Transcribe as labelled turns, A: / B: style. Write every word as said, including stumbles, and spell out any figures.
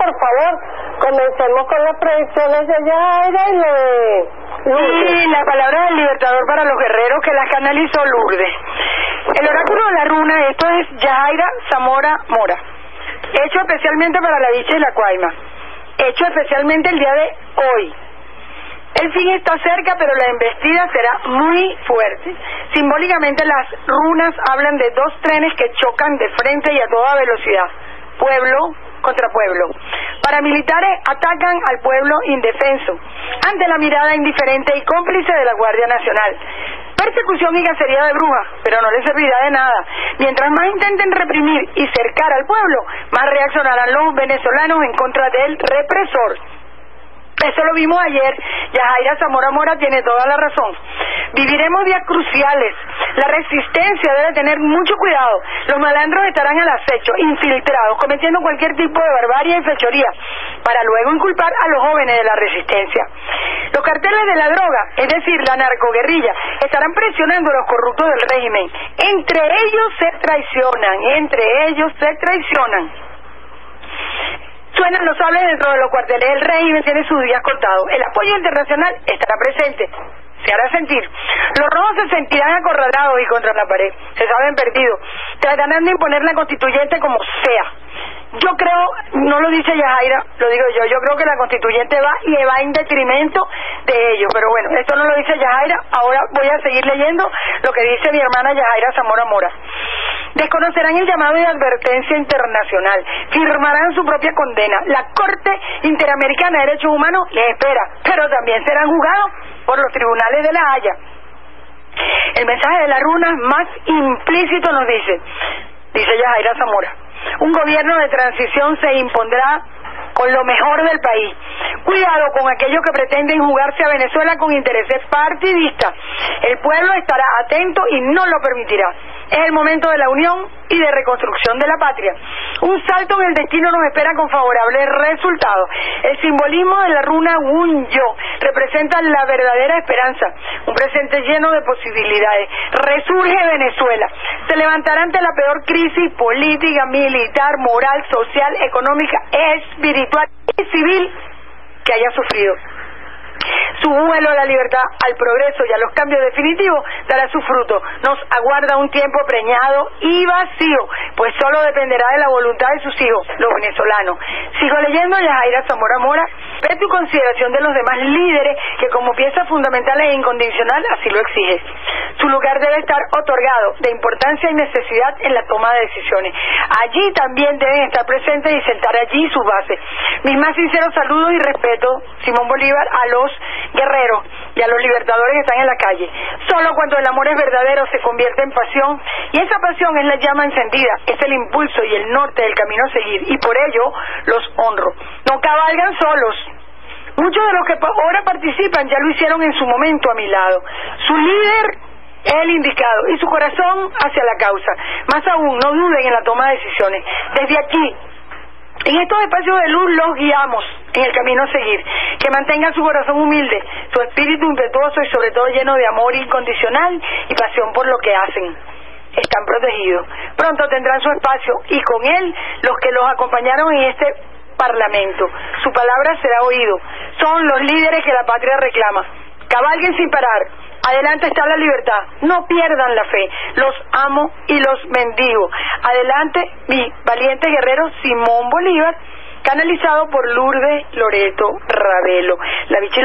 A: por favor, comencemos con las predicciones de Yajaira y lo de Lourdes.
B: Y la palabra del libertador para los guerreros que la canalizó Lourdes. El oráculo de la runa, esto es Yajaira Zamora Mora, hecho especialmente para la Bicha y la Cuaima, hecho especialmente el día de hoy. El fin está cerca, pero la embestida será muy fuerte. Simbólicamente las runas hablan de dos trenes que chocan de frente y a toda velocidad, pueblo contra pueblo. Paramilitares atacan al pueblo indefenso ante la mirada indiferente y cómplice de la Guardia Nacional. Persecución y cacería de brujas, pero no les servirá de nada. Mientras más intenten reprimir y cercar al pueblo, más reaccionarán los venezolanos en contra del represor. Eso lo vimos ayer. Yajaira Zamora Mora tiene toda la razón. Viviremos días cruciales. La resistencia debe tener mucho cuidado. Los malandros estarán al acecho, infiltrados, cometiendo cualquier tipo de barbarie y fechoría, para luego inculpar a los jóvenes de la resistencia. Los carteles de la droga, es decir, la narcoguerrilla, estarán presionando a los corruptos del régimen. Entre ellos se traicionan, entre ellos se traicionan. Suenan los sables dentro de los cuarteles. El régimen tiene sus días contados. El apoyo internacional estará presente, se hará sentir. Los rojos se sentirán acorralados y contra la pared, se saben perdidos, tratarán de imponer la constituyente como sea. Yo creo, no lo dice Yajaira, lo digo yo, yo creo que la constituyente va y va en detrimento de ellos, pero bueno, esto no lo dice Yajaira. Ahora voy a seguir leyendo lo que dice mi hermana Yajaira Zamora Mora. Desconocerán el llamado de advertencia internacional, firmarán su propia condena. La Corte Interamericana de Derechos Humanos les espera, pero también serán juzgados por los tribunales de La Haya. El mensaje de la runa más implícito nos dice, dice Yajaira Zamora, un gobierno de transición se impondrá con lo mejor del país. Cuidado con aquellos que pretenden jugarse a Venezuela con intereses partidistas. El pueblo estará atento y no lo permitirá. Es el momento de la unión y de reconstrucción de la patria. Un salto en el destino nos espera con favorables resultados. El simbolismo de la runa Wunyo representa la verdadera esperanza, un presente lleno de posibilidades. Resurge Venezuela, se levantará ante la peor crisis política, militar, moral, social, económica, espiritual y civil que haya sufrido. Su vuelo a la libertad, al progreso y a los cambios definitivos dará su fruto. Nos aguarda un tiempo preñado y vacío, pues solo dependerá de la voluntad de sus hijos, los venezolanos. Sigo leyendo Yajaira Zamora Mora. Respeto y consideración de los demás líderes que como pieza fundamental e incondicional así lo exige. Su lugar debe estar otorgado de importancia y necesidad en la toma de decisiones. Allí también deben estar presentes y sentar allí sus bases. Mis más sinceros saludos y respeto, Simón Bolívar, a los guerreros y a los libertadores que están en la calle. Solo cuando el amor es verdadero se convierte en pasión, y esa pasión es la llama encendida, es el impulso y el norte del camino a seguir, y por ello los honro. No cabalgan solos. Muchos de los que ahora participan ya lo hicieron en su momento a mi lado. Su líder es el indicado y su corazón hacia la causa. Más aún, no duden en la toma de decisiones. Desde aquí, en estos espacios de luz, los guiamos en el camino a seguir. Que mantengan su corazón humilde, su espíritu impetuoso y sobre todo lleno de amor incondicional y pasión por lo que hacen. Están protegidos. Pronto tendrán su espacio y con él los que los acompañaron en este parlamento. Su palabra será oído. Son los líderes que la patria reclama. Cabalguen sin parar. Adelante está la libertad. No pierdan la fe. Los amo y los bendigo. Adelante, mi valiente guerrero Simón Bolívar, canalizado por Lourdes Loreto Ravelo. La Bicha